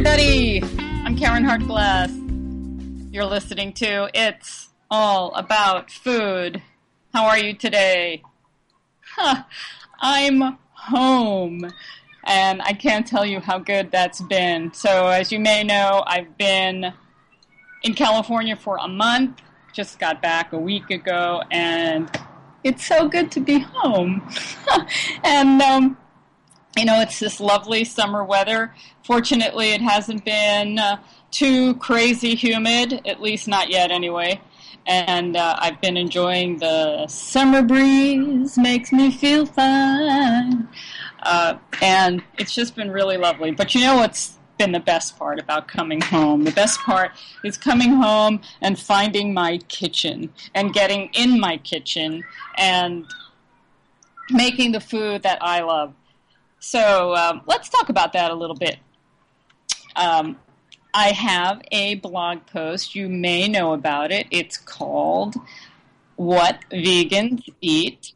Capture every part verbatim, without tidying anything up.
everybody! I'm Karen Hartglass. You're listening to It's All About Food. How are you today? Huh, I'm home, and I can't tell you how good that's been. So as you may know, I've been in California for a month, just got back a week ago, and it's so good to be home. and, um, you know, it's this lovely summer weather. Fortunately, it hasn't been uh, too crazy humid, at least not yet anyway. And uh, I've been enjoying the summer breeze, makes me feel fine. Uh, and it's just been really lovely. But you know what's been the best part about coming home? The best part is coming home and finding my kitchen and getting in my kitchen and making the food that I love. So um, let's talk about that a little bit. Um, I have a blog post. You may know about it. It's called What Vegans Eat.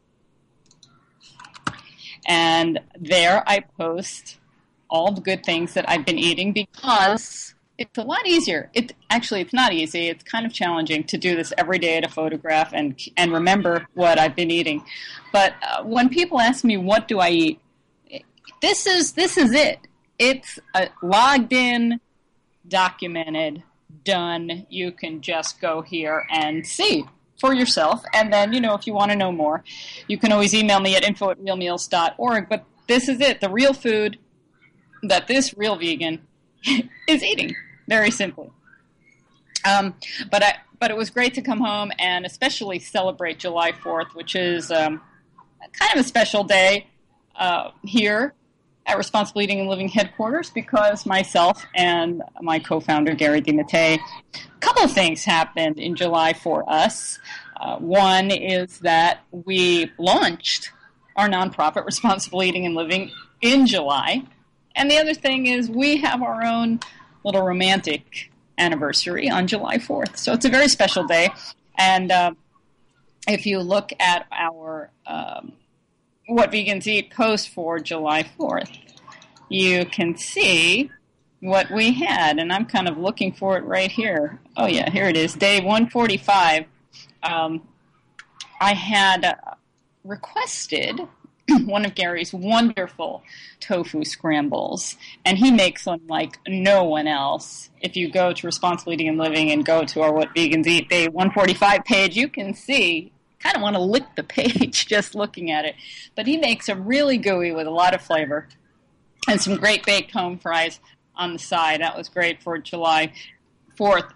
And there I post all the good things that I've been eating because it's a lot easier. It actually, it's not easy. It's kind of challenging to do this every day to photograph and and remember what I've been eating. But uh, when people ask me, what do I eat? This is this is it. It's uh, logged in, documented, done. You can just go here and see for yourself. And then, you know, if you want to know more, you can always email me at info at real meals dot org. But this is it, the real food that this real vegan is eating, very simply. Um, but I, but it was great to come home and especially celebrate July fourth, which is um, kind of a special day uh, here at Responsible Eating and Living headquarters because myself and my co-founder, Gary DeMattei, a couple of things happened in July for us. Uh, one is that we launched our nonprofit, Responsible Eating and Living, in July. And the other thing is we have our own little romantic anniversary on July fourth. So it's a very special day. And uh, if you look at our um, What Vegans Eat post for July fourth, you can see what we had. And I'm kind of looking for it right here. Oh, yeah, here it is. Day one forty-five. Um, I had uh, requested one of Gary's wonderful tofu scrambles, and he makes them like no one else. If you go to Responsible Eating and Living and go to our What Vegans Eat Day one forty-five page, you can see, kind of want to lick the page just looking at it. But he makes them really gooey with a lot of flavor and some great baked home fries on the side. That was great for July fourth.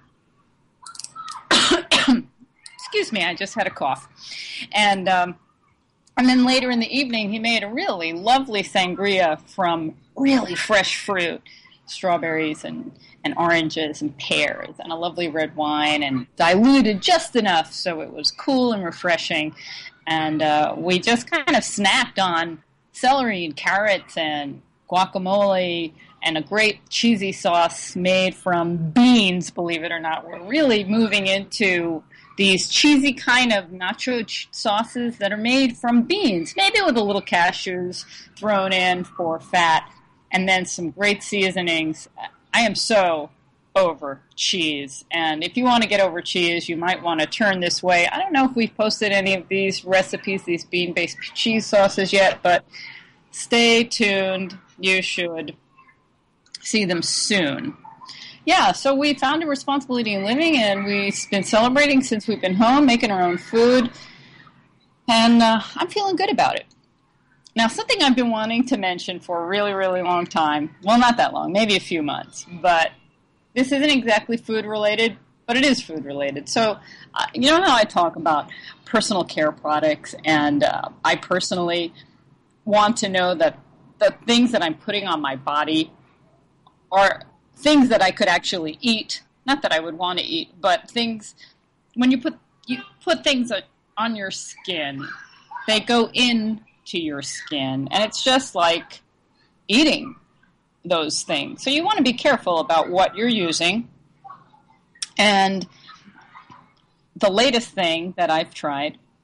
Excuse me, I just had a cough. And um, and then later in the evening, he made a really lovely sangria from really fresh fruit, strawberries and, and oranges and pears, and a lovely red wine, and diluted just enough so it was cool and refreshing. And uh, we just kind of snacked on celery and carrots and guacamole and a great cheesy sauce made from beans, believe it or not. We're really moving into these cheesy kind of nacho ch- sauces that are made from beans, maybe with a little cashews thrown in for fat, and then some great seasonings. I am so over cheese, and if you want to get over cheese, you might want to turn this way. I don't know if we've posted any of these recipes, these bean-based cheese sauces yet, but stay tuned. You should see them soon. Yeah, so we founded Responsible Eating and Living, and we've been celebrating since we've been home, making our own food, and uh, I'm feeling good about it. Now, something I've been wanting to mention for a really, really long time, well, not that long, maybe a few months, but this isn't exactly food-related, but it is food-related. So, uh, you know how I talk about personal care products, and uh, I personally want to know that the things that I'm putting on my body are things that I could actually eat. Not that I would want to eat, but things, when you put you put things on your skin, they go into your skin, and it's just like eating those things. So you want to be careful about what you're using. And the latest thing that I've tried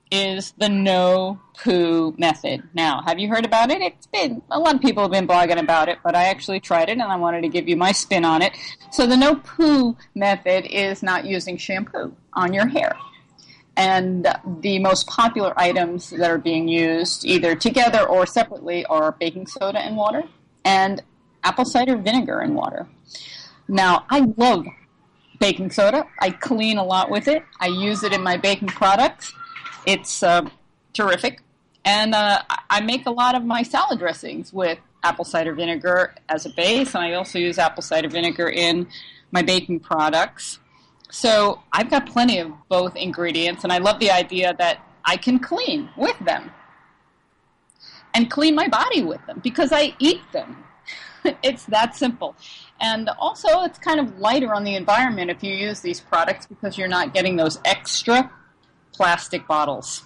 is the no poo method. Now, have you heard about it? It's been, a lot of people have been blogging about it, but I actually tried it and I wanted to give you my spin on it. So the no poo method is not using shampoo on your hair. And the most popular items that are being used either together or separately are baking soda and water and apple cider vinegar and water. Now, I love baking soda. I clean a lot with it. I use it in my baking products. It's uh, terrific. And uh, I make a lot of my salad dressings with apple cider vinegar as a base, and I also use apple cider vinegar in my baking products. So I've got plenty of both ingredients, and I love the idea that I can clean with them and clean my body with them because I eat them. It's that simple. And also, it's kind of lighter on the environment if you use these products because you're not getting those extra plastic bottles.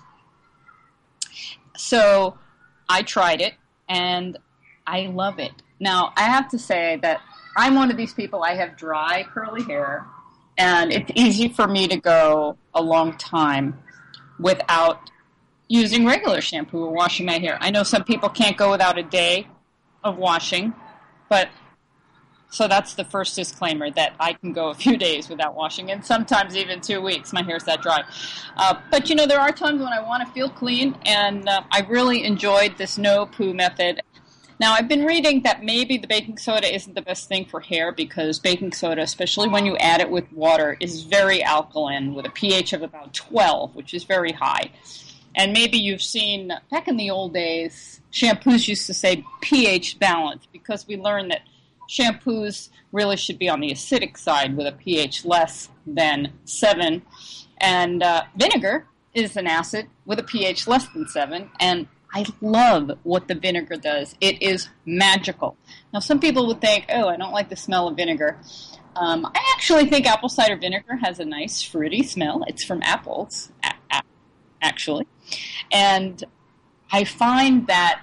So I tried it, and I love it. Now, I have to say that I'm one of these people, I have dry, curly hair, and it's easy for me to go a long time without using regular shampoo or washing my hair. I know some people can't go without a day of washing, but so that's the first disclaimer, that I can go a few days without washing, and sometimes even two weeks. My hair's that dry. Uh, but, you know, there are times when I want to feel clean, and uh, I really enjoyed this no poo method. Now, I've been reading that maybe the baking soda isn't the best thing for hair because baking soda, especially when you add it with water, is very alkaline with a pH of about twelve, which is very high. And maybe you've seen, back in the old days, shampoos used to say pH balance because we learned that shampoos really should be on the acidic side with a pH less than seven. And uh, vinegar is an acid with a pH less than seven. And I love what the vinegar does. It is magical. Now, some people would think, oh, I don't like the smell of vinegar. Um, I actually think apple cider vinegar has a nice fruity smell. It's from apples, a- a- actually. And I find that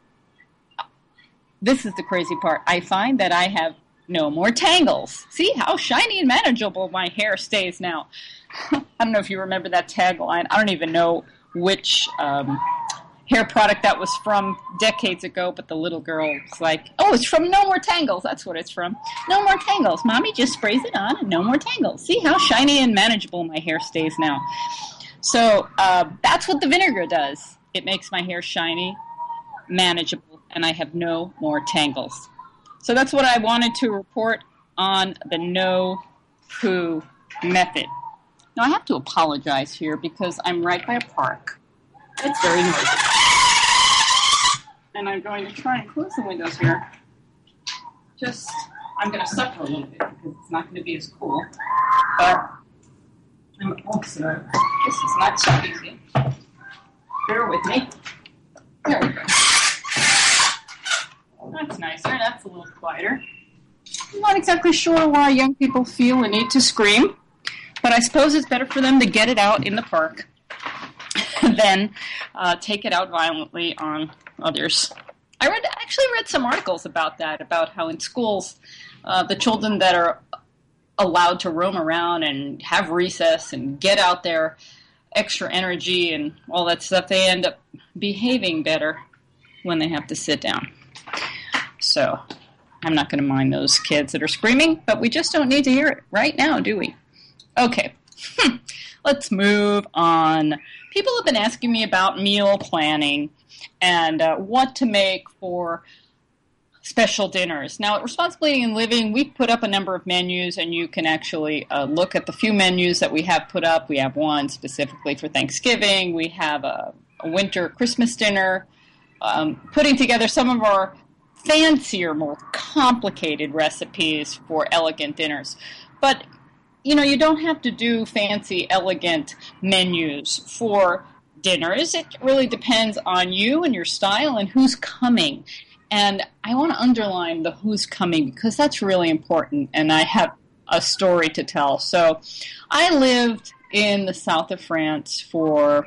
this is the crazy part. I find that I have no more tangles. See how shiny and manageable my hair stays now. I don't know if you remember that tagline. I don't even know which um, hair product that was from decades ago, but the little girl was like, oh, it's from No More Tangles. That's what it's from. No more tangles. Mommy just sprays it on and no more tangles. See how shiny and manageable my hair stays now. So uh, that's what the vinegar does. It makes my hair shiny, manageable, and I have no more tangles. So that's what I wanted to report on the no poo method. Now I have to apologize here because I'm right by a park. It's very noisy. And I'm going to try and close the windows here. Just, I'm going to suffer a little bit because it's not going to be as cool. But, I'm also, this is not so easy. Bear with me. There we go. That's nicer. That's a little quieter. I'm not exactly sure why young people feel a need to scream, but I suppose it's better for them to get it out in the park than uh, take it out violently on others. I read, actually read some articles about that, about how in schools, uh, the children that are allowed to roam around and have recess and get out their extra energy and all that stuff, they end up behaving better when they have to sit down. So I'm not going to mind those kids that are screaming, but we just don't need to hear it right now, do we? Okay, let's move on. People have been asking me about meal planning and uh, what to make for special dinners. Now, at Responsibility in Living, we put up a number of menus, and you can actually uh, look at the few menus that we have put up. We have one specifically for Thanksgiving. We have a, a winter Christmas dinner, um, putting together some of our fancier, more complicated recipes for elegant dinners. But, you know, you don't have to do fancy, elegant menus for dinners. It really depends on you and your style and who's coming. And I want to underline the who's coming because that's really important, and I have a story to tell. So I lived in the south of France for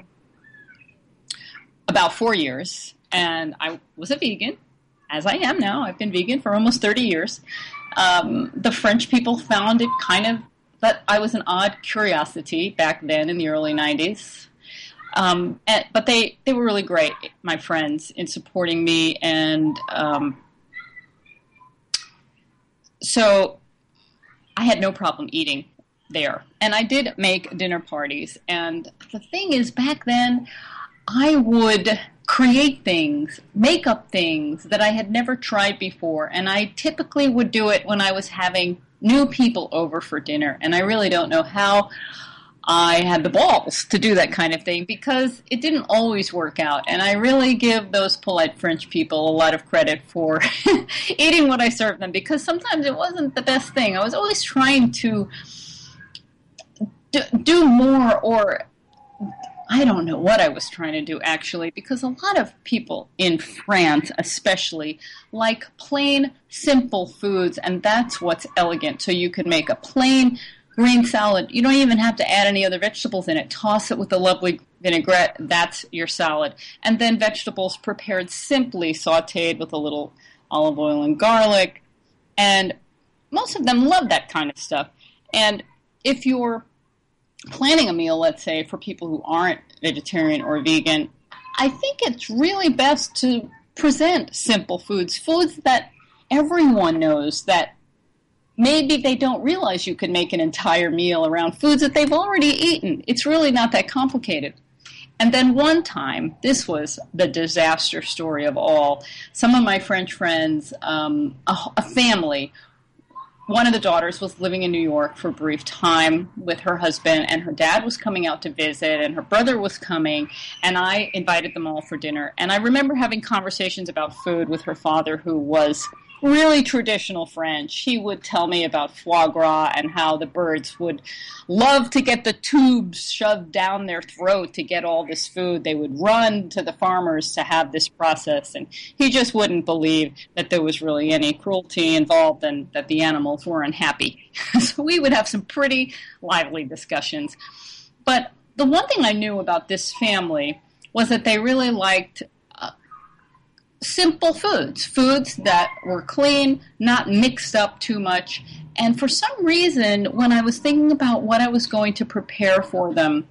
about four years, and I was a vegan, as I am now. I've been vegan for almost thirty years. Um, the French people found it kind of that I was an odd curiosity back then in the early nineties. Um, and, but they, they were really great, my friends, in supporting me. And um, so I had no problem eating there. And I did make dinner parties. And the thing is, back then, I would create things, make up things that I had never tried before. And I typically would do it when I was having new people over for dinner. And I really don't know how I had the balls to do that kind of thing, because it didn't always work out. And I really give those polite French people a lot of credit for eating what I served them, because sometimes it wasn't the best thing. I was always trying to do, do more, or I don't know what I was trying to do, actually, because a lot of people in France especially like plain, simple foods, and that's what's elegant. So you could make a plain green salad. You don't even have to add any other vegetables in it. Toss it with a lovely vinaigrette. That's your salad. And then vegetables prepared simply, sautéed with a little olive oil and garlic. And most of them love that kind of stuff. And if you're planning a meal, let's say, for people who aren't vegetarian or vegan, I think it's really best to present simple foods, foods that everyone knows, that maybe they don't realize you can make an entire meal around foods that they've already eaten. It's really not that complicated. And then one time, this was the disaster story of all, some of my French friends, um, a, a family, one of the daughters was living in New York for a brief time with her husband, and her dad was coming out to visit, and her brother was coming, and I invited them all for dinner. And I remember having conversations about food with her father, who was really traditional French. He would tell me about foie gras and how the birds would love to get the tubes shoved down their throat to get all this food. They would run to the farmers to have this process, and he just wouldn't believe that there was really any cruelty involved and that the animals were unhappy. So we would have some pretty lively discussions. But the one thing I knew about this family was that they really liked simple foods, foods that were clean, not mixed up too much. And for some reason, when I was thinking about what I was going to prepare for them,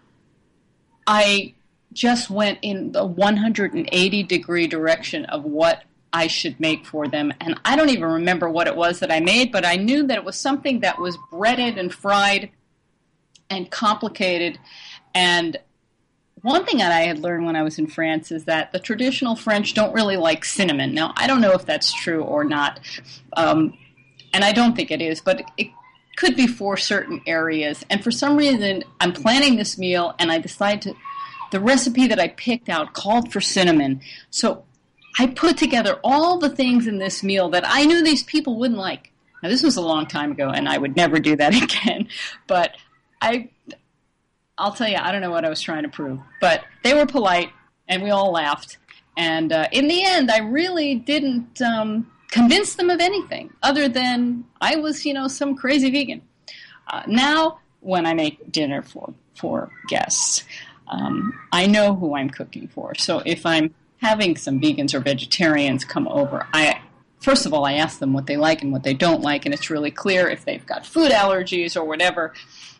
I just went in the one hundred eighty degree direction of what I should make for them. And I don't even remember what it was that I made, but I knew that it was something that was breaded and fried and complicated. And one thing that I had learned when I was in France is that the traditional French don't really like cinnamon. Now, I don't know if that's true or not, um, and I don't think it is, but it could be for certain areas. And for some reason, I'm planning this meal, and I decide to, the recipe that I picked out called for cinnamon. So I put together all the things in this meal that I knew these people wouldn't like. Now, this was a long time ago, and I would never do that again, but I... I'll tell you, I don't know what I was trying to prove, but they were polite, and we all laughed. And uh, in the end, I really didn't um, convince them of anything other than I was, you know, some crazy vegan. Uh, now, when I make dinner for, for guests, um, I know who I'm cooking for. So if I'm having some vegans or vegetarians come over, I first of all, I ask them what they like and what they don't like, and it's really clear if they've got food allergies or whatever.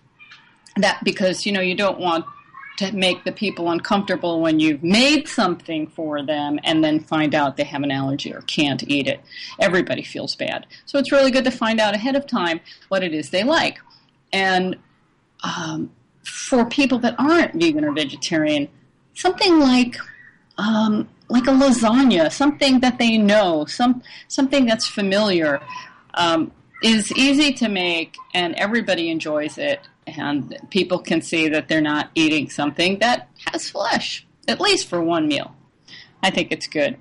That because, you know, you don't want to make the people uncomfortable when you've made something for them and then find out they have an allergy or can't eat it. Everybody feels bad. So it's really good to find out ahead of time what it is they like. And um, for people that aren't vegan or vegetarian, something like um, like a lasagna, something that they know, some something that's familiar, um, is easy to make, and everybody enjoys it. And people can see that they're not eating something that has flesh, at least for one meal. I think it's good.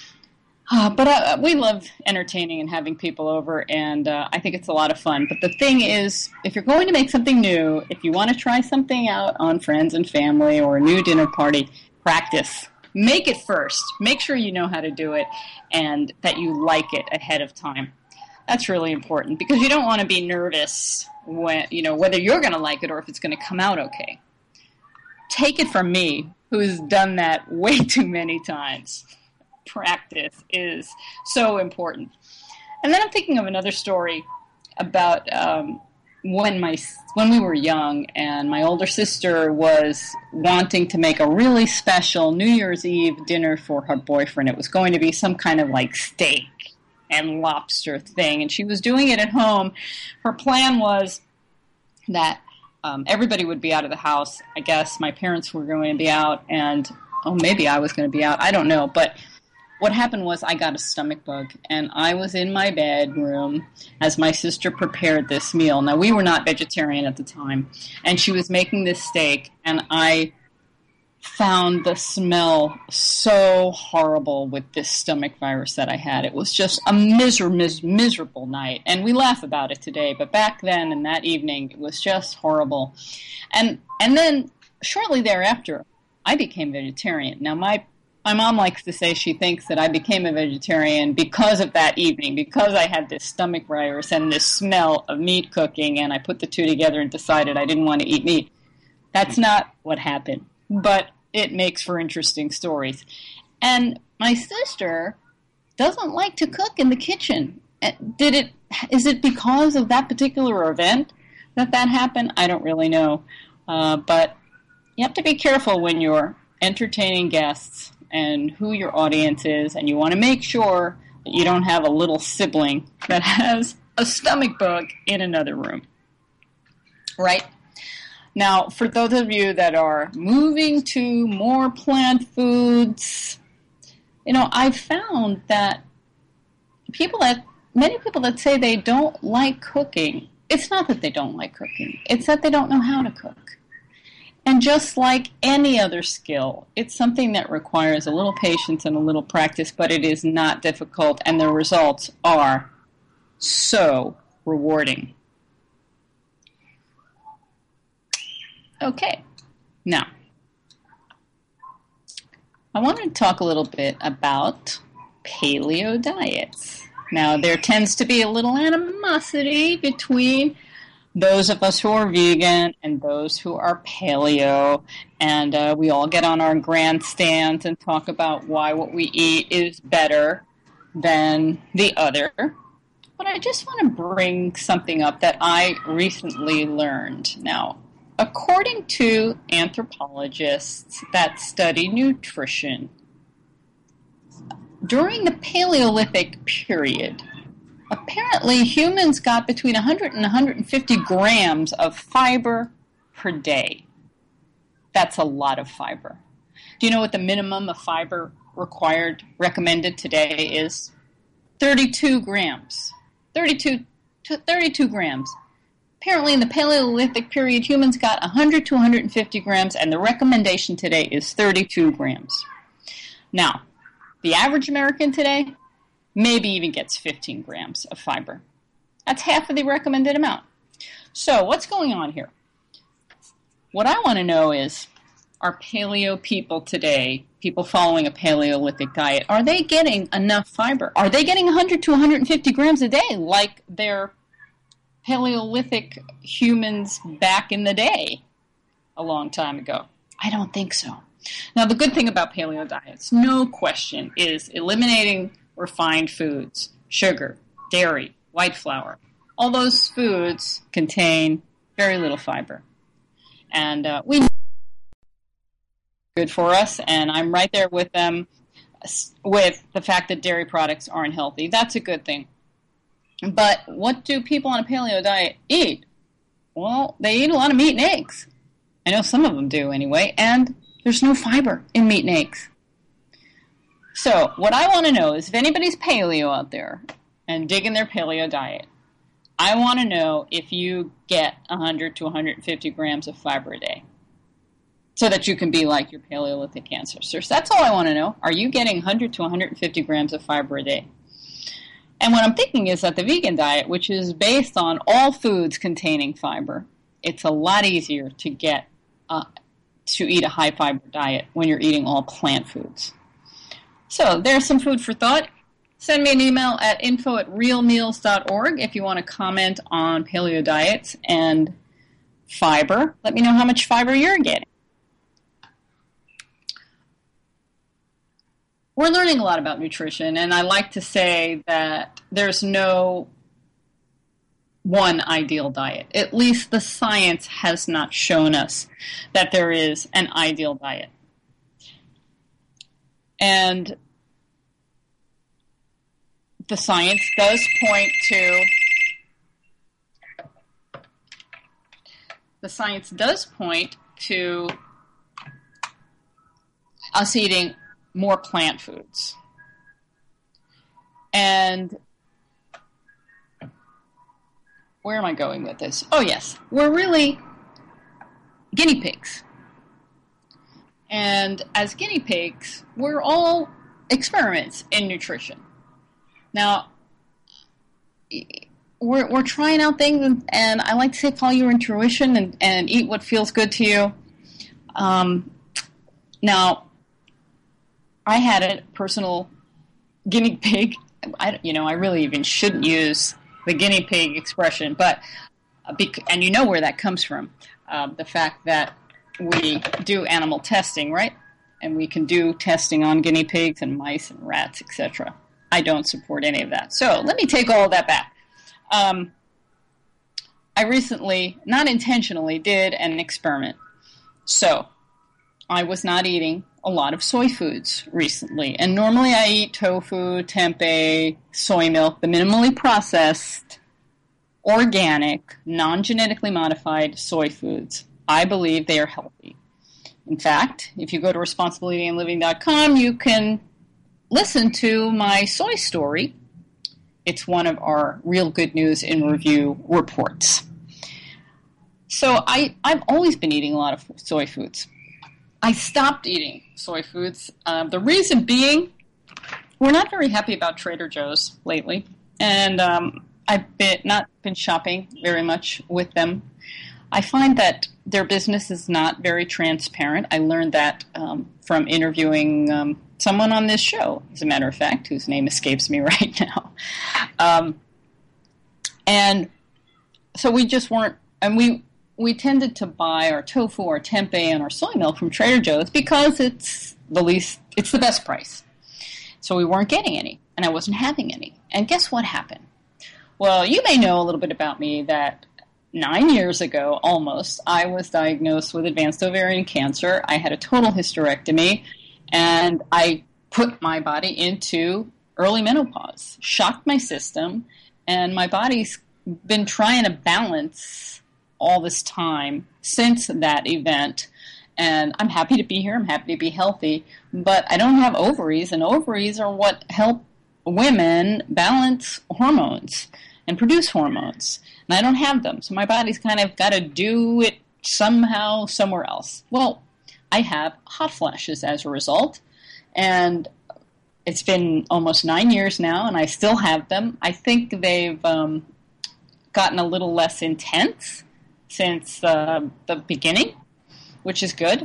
Uh, but uh, we love entertaining and having people over, and uh, I think it's a lot of fun. But the thing is, if you're going to make something new, if you want to try something out on friends and family or a new dinner party, practice. Make it first. Make sure you know how to do it and that you like it ahead of time. That's really important because you don't want to be nervous when, you know, whether you're going to like it or if it's going to come out okay. Take it from me, who's done that way too many times. Practice is so important. And then I'm thinking of another story about um, when my when we were young, and my older sister was wanting to make a really special New Year's Eve dinner for her boyfriend. It was going to be some kind of like steak and lobster thing, and she was doing it at home. Her plan was that um, everybody would be out of the house. I guess my parents were going to be out, and oh, maybe I was going to be out. I don't know, but what happened was I got a stomach bug, and I was in my bedroom as my sister prepared this meal. Now, we were not vegetarian at the time, and she was making this steak, and I found the smell so horrible with this stomach virus that I had. It was just a miser- mis- miserable night, and we laugh about it today, but back then and that evening, it was just horrible. And and then shortly thereafter, I became vegetarian. Now, my My mom likes to say she thinks that I became a vegetarian because of that evening, because I had this stomach virus and this smell of meat cooking, and I put the two together and decided I didn't want to eat meat. That's not what happened, but it makes for interesting stories. And my sister doesn't like to cook in the kitchen. Did it? Is it because of that particular event that that happened? I don't really know, uh, but you have to be careful when you're entertaining guests and who your audience is, and you want to make sure that you don't have a little sibling that has a stomach bug in another room. Right? Now, for those of you that are moving to more plant foods, you know, I've found that people that, many people that say they don't like cooking, it's not that they don't like cooking, it's that they don't know how to cook. And just like any other skill, it's something that requires a little patience and a little practice, but it is not difficult, and the results are so rewarding. Okay, now, I want to talk a little bit about paleo diets. Now, there tends to be a little animosity between those of us who are vegan and those who are paleo, and uh, we all get on our grandstands and talk about why what we eat is better than the other. But I just want to bring something up that I recently learned. Now, according to anthropologists that study nutrition, during the Paleolithic period, apparently, humans got between one hundred and one hundred fifty grams of fiber per day. That's a lot of fiber. Do you know what the minimum of fiber required, recommended today is? thirty-two grams. thirty-two, thirty-two grams. Apparently, in the Paleolithic period, humans got one hundred to one hundred fifty grams, and the recommendation today is thirty-two grams. Now, the average American today maybe even gets fifteen grams of fiber. That's half of the recommended amount. So what's going on here? What I want to know is, are paleo people today, people following a Paleolithic diet, are they getting enough fiber? Are they getting one hundred to one hundred fifty grams a day like their Paleolithic humans back in the day a long time ago? I don't think so. Now, the good thing about paleo diets, no question, is eliminating refined foods, sugar, dairy, white flour. All those foods contain very little fiber. And uh, we know good for us, and I'm right there with them with the fact that dairy products aren't healthy. That's a good thing. But what do people on a paleo diet eat? Well, they eat a lot of meat and eggs. I know some of them do anyway, and there's no fiber in meat and eggs. So what I want to know is if anybody's paleo out there and digging their paleo diet, I want to know if you get one hundred to one hundred fifty grams of fiber a day so that you can be like your Paleolithic ancestors. That's all I want to know. Are you getting one hundred to one hundred fifty grams of fiber a day? And what I'm thinking is that the vegan diet, which is based on all foods containing fiber, it's a lot easier to get uh, to eat a high fiber diet when you're eating all plant foods. So there's some food for thought. Send me an email at info at real meals dot org if you want to comment on paleo diets and fiber. Let me know how much fiber you're getting. We're learning a lot about nutrition, and I like to say that there's no one ideal diet. At least the science has not shown us that there is an ideal diet. And the science does point to the science does point to us eating more plant foods. And where am I going with this? Oh, yes. We're really guinea pigs. And as guinea pigs, we're all experiments in nutrition. Now, we're we're trying out things, and, and I like to say follow your intuition and, and eat what feels good to you. Um, now, I had a personal guinea pig. I, you know, I really even shouldn't use the guinea pig expression, but uh, bec- and you know where that comes from, uh, the fact that we do animal testing, right? And we can do testing on guinea pigs and mice and rats, et cetera. I don't support any of that. So let me take all of that back. Um, I recently, not intentionally, did an experiment. So I was not eating a lot of soy foods recently. And normally I eat tofu, tempeh, soy milk, the minimally processed, organic, non-genetically modified soy foods. I believe they are healthy. In fact, if you go to responsible eating and living dot com, you can listen to my soy story. It's one of our Real Good News in Review reports. So I, I've always been eating a lot of soy foods. I stopped eating soy foods. Uh, the reason being, we're not very happy about Trader Joe's lately. And um, I've been, not been shopping very much with them. I find that their business is not very transparent. I learned that um, from interviewing um, someone on this show, as a matter of fact, whose name escapes me right now. Um, and so we just weren't, and we we tended to buy our tofu, our tempeh, and our soy milk from Trader Joe's because it's the least, it's the best price. So we weren't getting any, and I wasn't having any. And guess what happened? Well, you may know a little bit about me that Nine years ago, almost, I was diagnosed with advanced ovarian cancer. I had a total hysterectomy, and I put my body into early menopause, shocked my system, and my body's been trying to balance all this time since that event. And I'm happy to be here. I'm happy to be healthy, but I don't have ovaries, and ovaries are what help women balance hormones and produce hormones. And I don't have them, so my body's kind of got to do it somehow somewhere else. Well, I have hot flashes as a result, and it's been almost nine years now, and I still have them. I think they've um, gotten a little less intense since uh, the beginning, which is good.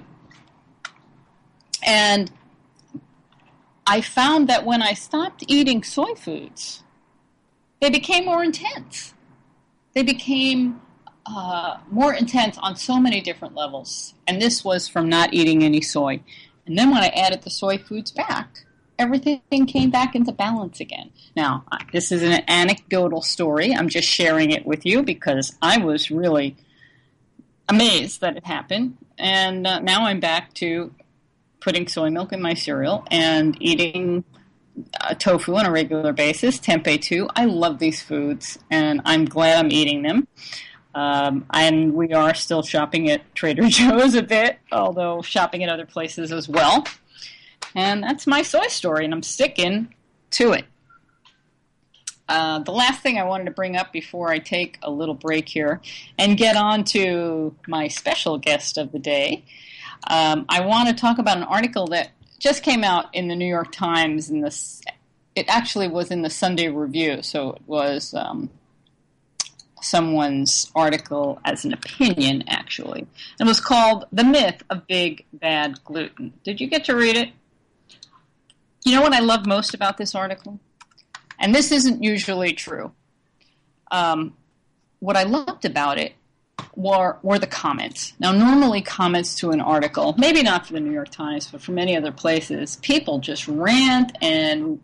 And I found that when I stopped eating soy foods, they became more intense. They became uh, more intense on so many different levels. And this was from not eating any soy. And then when I added the soy foods back, everything came back into balance again. Now, this is an anecdotal story. I'm just sharing it with you because I was really amazed that it happened. And uh, now I'm back to putting soy milk in my cereal and eating Uh, tofu on a regular basis, tempeh too. I love these foods, and I'm glad I'm eating them. Um, and we are still shopping at Trader Joe's a bit, although shopping at other places as well. And that's my soy story, and I'm sticking to it. Uh, the last thing I wanted to bring up before I take a little break here and get on to my special guest of the day, um, I want to talk about an article that just came out in the New York Times. In this, it actually was in the Sunday Review, so it was um, someone's article as an opinion, actually. It was called "The Myth of Big Bad Gluten." Did you get to read it? You know what I love most about this article? And this isn't usually true. Um, what I loved about it Were, were the comments. Now, normally comments to an article, maybe not for the New York Times, but for many other places, people just rant and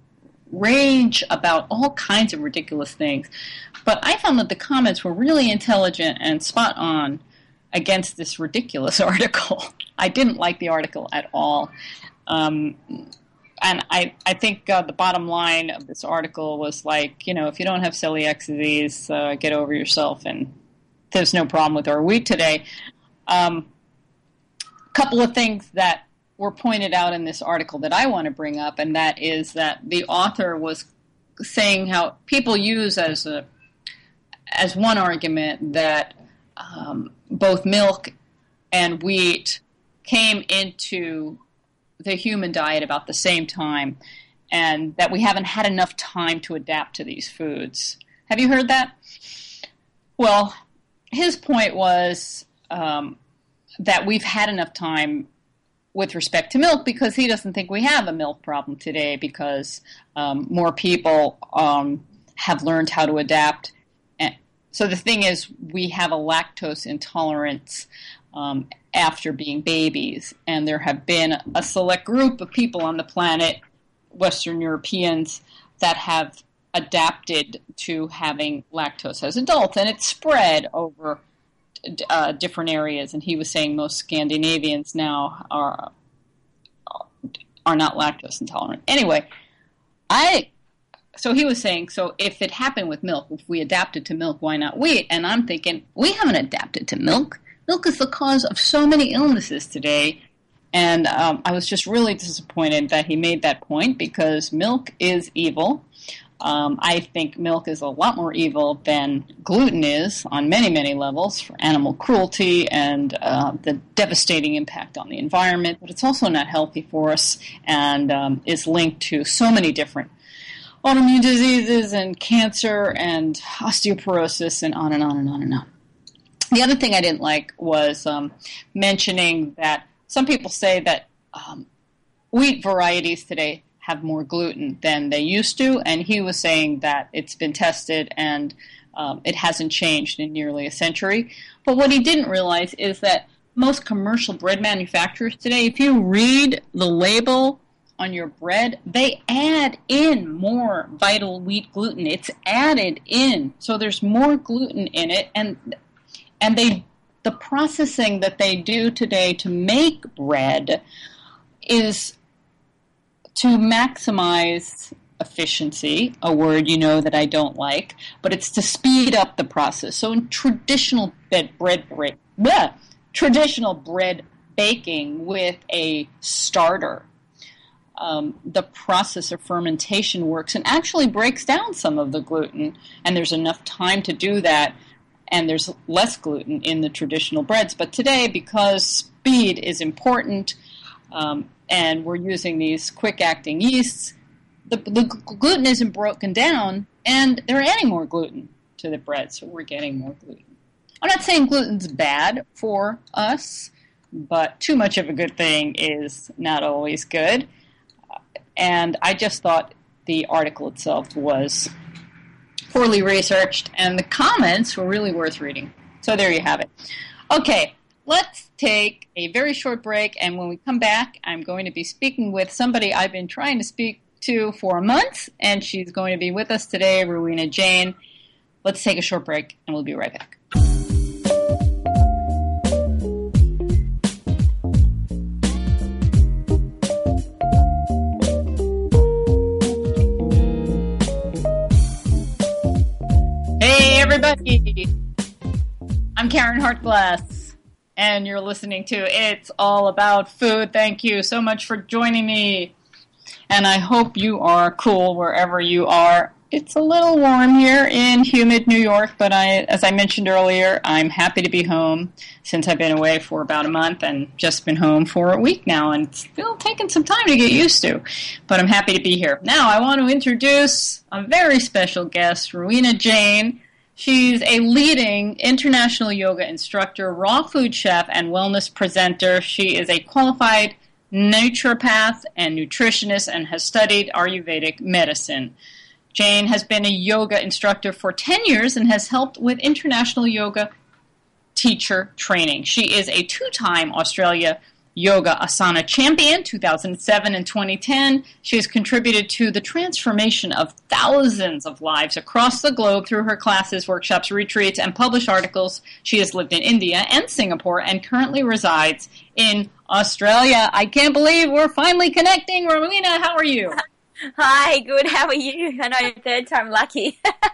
rage about all kinds of ridiculous things. But I found that the comments were really intelligent and spot on against this ridiculous article. I didn't like the article at all. Um, and I, I think uh, the bottom line of this article was like, you know, if you don't have celiac disease, uh, get over yourself, and there's no problem with our wheat today. Um, a couple of things that were pointed out in this article that I want to bring up, and that is that the author was saying how people use as a as one argument that um, both milk and wheat came into the human diet about the same time, and that we haven't had enough time to adapt to these foods. Have you heard that? Well, his point was um, that we've had enough time with respect to milk, because he doesn't think we have a milk problem today, because um, more people um, have learned how to adapt. And so the thing is, we have a lactose intolerance um, after being babies, and there have been a select group of people on the planet, Western Europeans, that have adapted to having lactose as adults, and it's spread over Uh, different areas, and he was saying most Scandinavians now are are not lactose intolerant. Anyway, I so he was saying, so if it happened with milk, if we adapted to milk, why not wheat? And I'm thinking, we haven't adapted to milk. Milk is the cause of so many illnesses today, and um, I was just really disappointed that he made that point, because milk is evil. Um, I think milk is a lot more evil than gluten is on many, many levels, for animal cruelty and uh, the devastating impact on the environment. But it's also not healthy for us, and um, is linked to so many different autoimmune diseases and cancer and osteoporosis and on and on and on and on. The other thing I didn't like was um, mentioning that some people say that um, wheat varieties today have more gluten than they used to, and he was saying that it's been tested and um, it hasn't changed in nearly a century. But what he didn't realize is that most commercial bread manufacturers today, if you read the label on your bread, they add in more vital wheat gluten. It's added in, so there's more gluten in it, and and they the processing that they do today to make bread is to maximize efficiency, a word you know that I don't like, but it's to speed up the process. So in traditional bread, bread, bread bleh, traditional bread baking with a starter, um, the process of fermentation works and actually breaks down some of the gluten, and there's enough time to do that, and there's less gluten in the traditional breads. But today, because speed is important, um, and we're using these quick-acting yeasts, the, the gluten isn't broken down, and they're adding more gluten to the bread, so we're getting more gluten. I'm not saying gluten's bad for us, but too much of a good thing is not always good. And I just thought the article itself was poorly researched, and the comments were really worth reading. So there you have it. Okay. Let's take a very short break, and when we come back, I'm going to be speaking with somebody I've been trying to speak to for months, and she's going to be with us today, Rowena Jain. Let's take a short break, and we'll be right back. Hey, everybody! I'm Karen Hartglass, and you're listening to It's All About Food. Thank you so much for joining me, and I hope you are cool wherever you are. It's a little warm here in humid New York, but I, as I mentioned earlier, I'm happy to be home since I've been away for about a month and just been home for a week now, and it's still taking some time to get used to, but I'm happy to be here. Now, I want to introduce a very special guest, Rowena Jain. She's a leading international yoga instructor, raw food chef, and wellness presenter. She is a qualified naturopath and nutritionist and has studied Ayurvedic medicine. Jain has been a yoga instructor for ten years and has helped with international yoga teacher training. She is a two-time Australia yoga asana champion, two thousand seven and twenty ten. She has contributed to the transformation of thousands of lives across the globe through her classes, workshops, retreats, and published articles. She has lived in India and Singapore and currently resides in Australia. I can't believe we're finally connecting. Rowena, how are you? Hi, good. How are you? I know, third time lucky.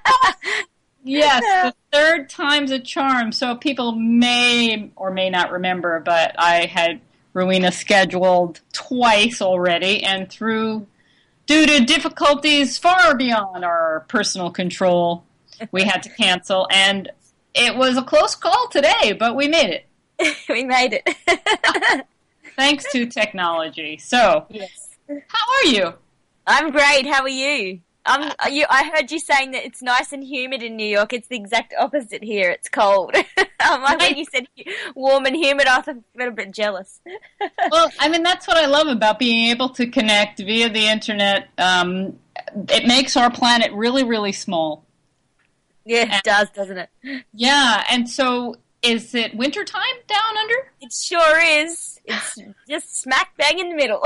Yes, the third time's a charm. So people may or may not remember, but I had Rowena scheduled twice already, and through due to difficulties far beyond our personal control, we had to cancel. And it was a close call today, but we made it. We made it. Thanks to technology. So, yes. How are you? I'm great. How are you? Um, you, I heard you saying that it's nice and humid in New York. It's the exact opposite here. It's cold. um, I think you said warm and humid. I was a little bit jealous. Well, I mean, that's what I love about being able to connect via the internet. Um, it makes our planet really, really small. Yeah, it and, does, doesn't it? Yeah, and so is it wintertime down under? It sure is. It's just smack bang in the middle.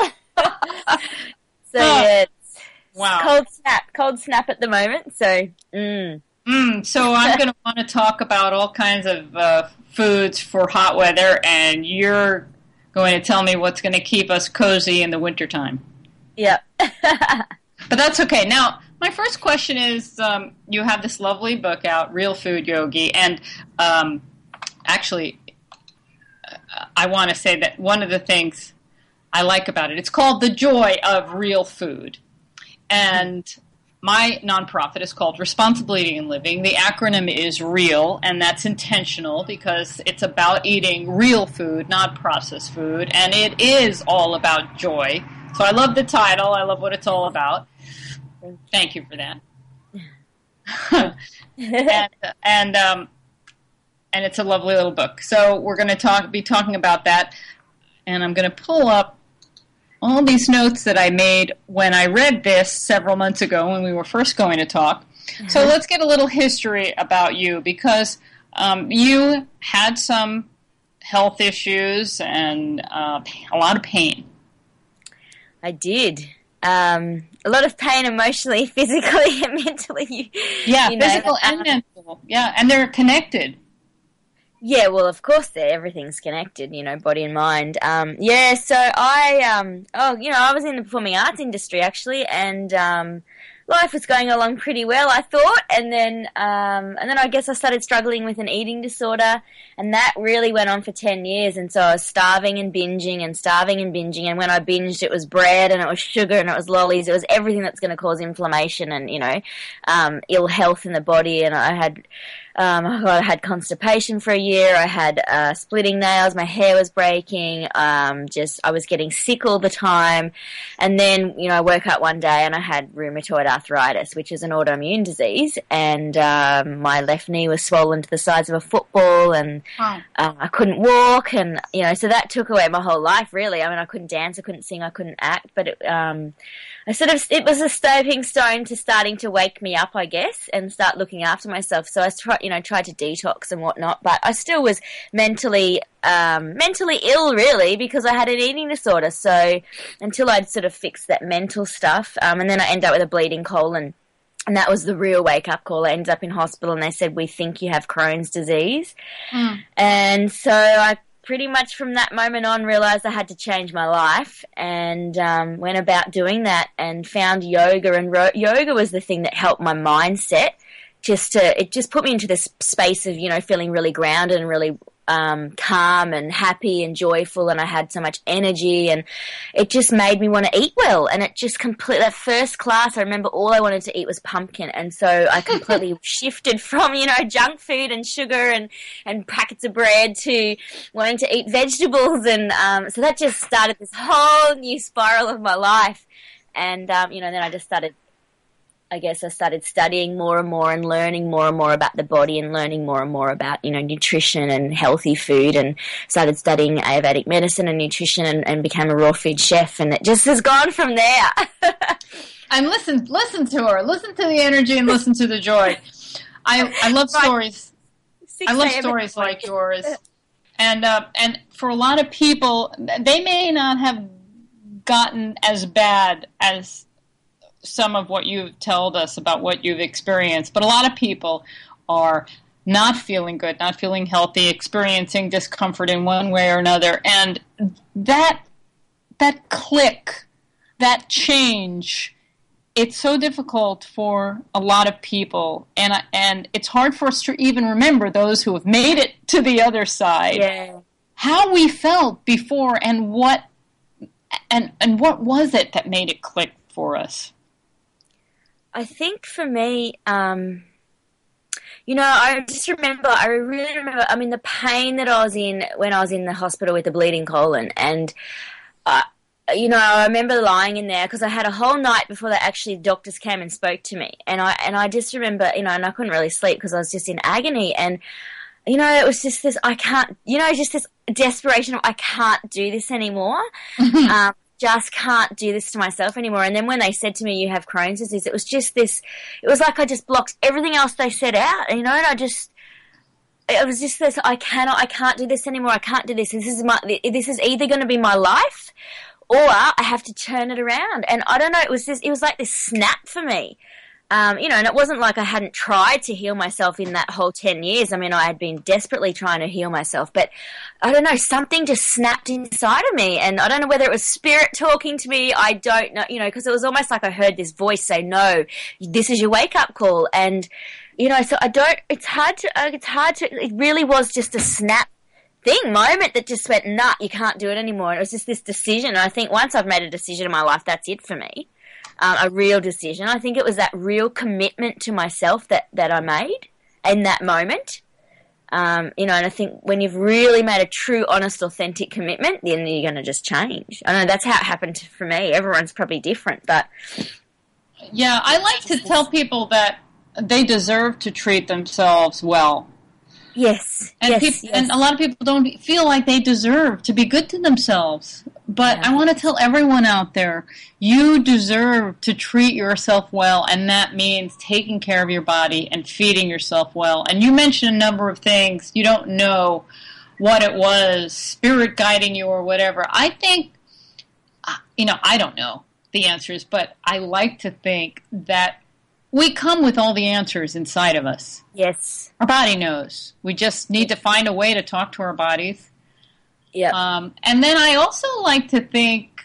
So, oh. yeah. Wow. Cold snap, cold snap at the moment, so, mm. Mm, so I'm going to want to talk about all kinds of uh, foods for hot weather, and you're going to tell me what's going to keep us cozy in the wintertime. Yep. But that's okay. Now, my first question is, um, you have this lovely book out, Real Food Yogi, and um, actually, I want to say that one of the things I like about it, it's called The Joy of Real Food. And my nonprofit is called Responsible Eating and Living. The acronym is REAL, and that's intentional because it's about eating real food, not processed food, and it is all about joy. So I love the title. I love what it's all about. Thank you for that. and and, um, and it's a lovely little book. So we're going to talk, be talking about that, and I'm going to pull up all these notes that I made when I read this several months ago when we were first going to talk. Mm-hmm. So let's get a little history about you, because um, you had some health issues and uh, a lot of pain. I did. Um, a lot of pain emotionally, physically, and mentally. Yeah, you physical know, and um, mental. Yeah, and they're connected. Yeah, well, of course, they're, everything's connected, you know, body and mind. Um, yeah, so I, um, oh, you know, I was in the performing arts industry, actually, and um, life was going along pretty well, I thought, and then, um, and then I guess I started struggling with an eating disorder, and that really went on for ten years, and so I was starving and binging and starving and binging, and when I binged, it was bread, and it was sugar, and it was lollies, it was everything that's going to cause inflammation and, you know, um, ill health in the body, and I had... Um, I had constipation for a year. I had uh, splitting nails. My hair was breaking. Um, just I was getting sick all the time. And then, you know, I woke up one day and I had rheumatoid arthritis, which is an autoimmune disease. And um, my left knee was swollen to the size of a football, and wow. uh, I couldn't walk. And you know, so that took away my whole life. Really, I mean, I couldn't dance, I couldn't sing, I couldn't act. But it, um, I sort of, it was a stepping stone to starting to wake me up, I guess, and start looking after myself. So I tried, you know, tried to detox and whatnot, but I still was mentally, um, mentally ill, really, because I had an eating disorder. So until I'd sort of fixed that mental stuff, um, and then I ended up with a bleeding colon. And that was the real wake-up call. I ended up in hospital, and they said, we think you have Crohn's disease. Mm. And so I pretty much from that moment on realised I had to change my life, and um, went about doing that and found yoga. And ro- yoga was the thing that helped my mindset. Just to, it just put me into this space of, you know, feeling really grounded and really um, calm and happy and joyful, and I had so much energy, and it just made me want to eat well. And it just completely, that first class, I remember all I wanted to eat was pumpkin, and so I completely shifted from, you know, junk food and sugar and, and packets of bread to wanting to eat vegetables, and um, so that just started this whole new spiral of my life. And, um, you know, then I just started I guess I started studying more and more and learning more and more about the body and learning more and more about, you know, nutrition and healthy food, and started studying Ayurvedic medicine and nutrition, and, and became a raw food chef, and it just has gone from there. And listen, listen to her. Listen to the energy and listen to the joy. I, I love stories. I love stories like yours. And uh, and for a lot of people, they may not have gotten as bad as some of what you've told us about what you've experienced, but a lot of people are not feeling good, not feeling healthy, experiencing discomfort in one way or another, and that that click, that change, it's so difficult for a lot of people, and and it's hard for us to even remember those who have made it to the other side. Yeah. How we felt before, and what and and what was it that made it click for us? I think for me, um, you know, I just remember, I really remember, I mean, the pain that I was in when I was in the hospital with the bleeding colon. And, uh, you know, I remember lying in there because I had a whole night before they actually, doctors came and spoke to me. And I, and I just remember, you know, and I couldn't really sleep because I was just in agony. And, you know, it was just this, I can't, you know, just this desperation of, I can't do this anymore. um, just can't do this to myself anymore. And then when they said to me, you have Crohn's disease, it was just this, it was like I just blocked everything else they said out, you know, and I just, it was just this, I cannot, I can't do this anymore, I can't do this, this is my, this is either going to be my life, or I have to turn it around. And I don't know, it was just, it was like this snap for me. Um, you know, and it wasn't like I hadn't tried to heal myself in that whole ten years. I mean, I had been desperately trying to heal myself, but I don't know, something just snapped inside of me. And I don't know whether it was spirit talking to me. I don't know, you know, because it was almost like I heard this voice say, no, this is your wake up call. And, you know, so I don't, it's hard to, it's hard to, it really was just a snap thing, moment that just went, nah, you can't do it anymore. And it was just this decision. And I think once I've made a decision in my life, that's it for me. Um, a real decision. I think it was that real commitment to myself that, that I made in that moment. Um, you know, and I think when you've really made a true, honest, authentic commitment, then you're going to just change. I know that's how it happened for me. Everyone's probably different, but... Yeah, I like to tell people that they deserve to treat themselves well. Yes, and yes, people, yes. And a lot of people don't feel like they deserve to be good to themselves. But Yeah. I want to tell everyone out there, you deserve to treat yourself well, and that means taking care of your body and feeding yourself well. And you mentioned a number of things. You don't know what it was, spirit guiding you or whatever. I think, you know, I don't know the answers, but I like to think that we come with all the answers inside of us. Yes. Our body knows. We just need to find a way to talk to our bodies. Yeah. Um, and then I also like to think,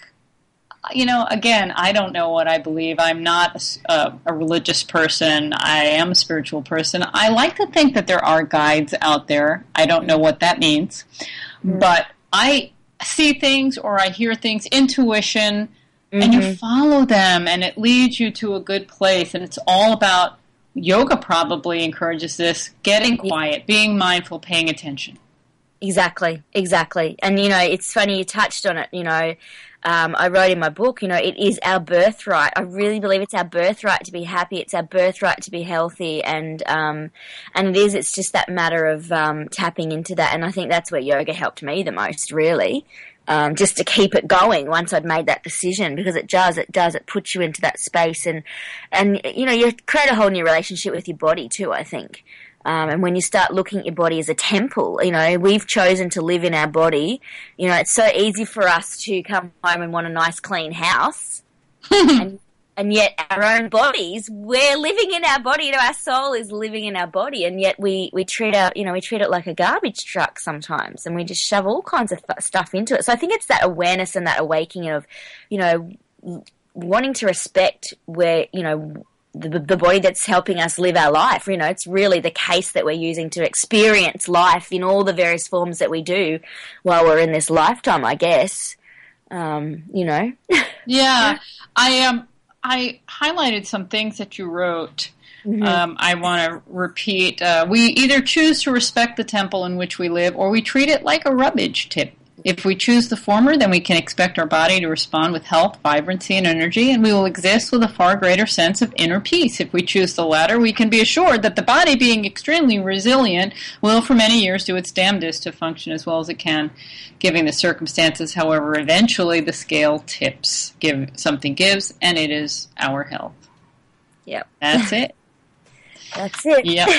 you know, again, I don't know what I believe. I'm not a, a, a religious person. I am a spiritual person. I like to think that there are guides out there. I don't know what that means. Mm. But I see things or I hear things, intuition, mm-hmm. and you follow them, and it leads you to a good place. And it's all about, yoga probably encourages this, getting quiet, being mindful, paying attention. Exactly, exactly. And, you know, it's funny you touched on it, you know. Um, I wrote in my book, you know, it is our birthright. I really believe it's our birthright to be happy. It's our birthright to be healthy. And um, and it is, it's just that matter of um, tapping into that. And I think that's where yoga helped me the most, really, um, just to keep it going once I'd made that decision, because it does, it does, it puts you into that space. And, and you know, you create a whole new relationship with your body too, I think. Um, and when you start looking at your body as a temple, you know, we've chosen to live in our body. You know, it's so easy for us to come home and want a nice clean house. and, and yet our own bodies, we're living in our body. You know, our soul is living in our body. And yet we, we treat our, you know, we treat it like a garbage truck sometimes. And we just shove all kinds of th- stuff into it. So I think it's that awareness and that awakening of, you know, wanting to respect where, you know, The, the body that's helping us live our life. You know, it's really the case that we're using to experience life in all the various forms that we do while we're in this lifetime, I guess. Um, you know. Yeah. I um I highlighted some things that you wrote. Mm-hmm. Um, I want to repeat. Uh, we either choose to respect the temple in which we live, or we treat it like a rubbish tip. If we choose the former, then we can expect our body to respond with health, vibrancy, and energy, and we will exist with a far greater sense of inner peace. If we choose the latter, we can be assured that the body, being extremely resilient, will for many years do its damnedest to function as well as it can, given the circumstances. However, eventually the scale tips. Give something gives, and it is our health. Yep. That's it. That's it. Yep.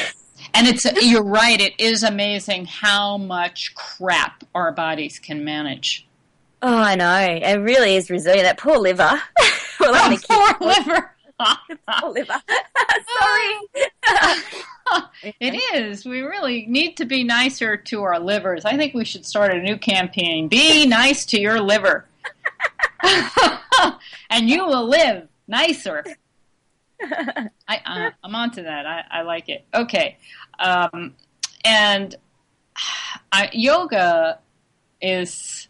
And it's you're right. It is amazing how much crap our bodies can manage. Oh, I know. It really is resilient. That poor liver. well, oh, poor liver. poor liver. Sorry. It is. We really need to be nicer to our livers. I think we should start a new campaign. Be nice to your liver. And you will live nicer. I, I, I'm onto that. I, I like it. Okay. Um, and I, yoga is...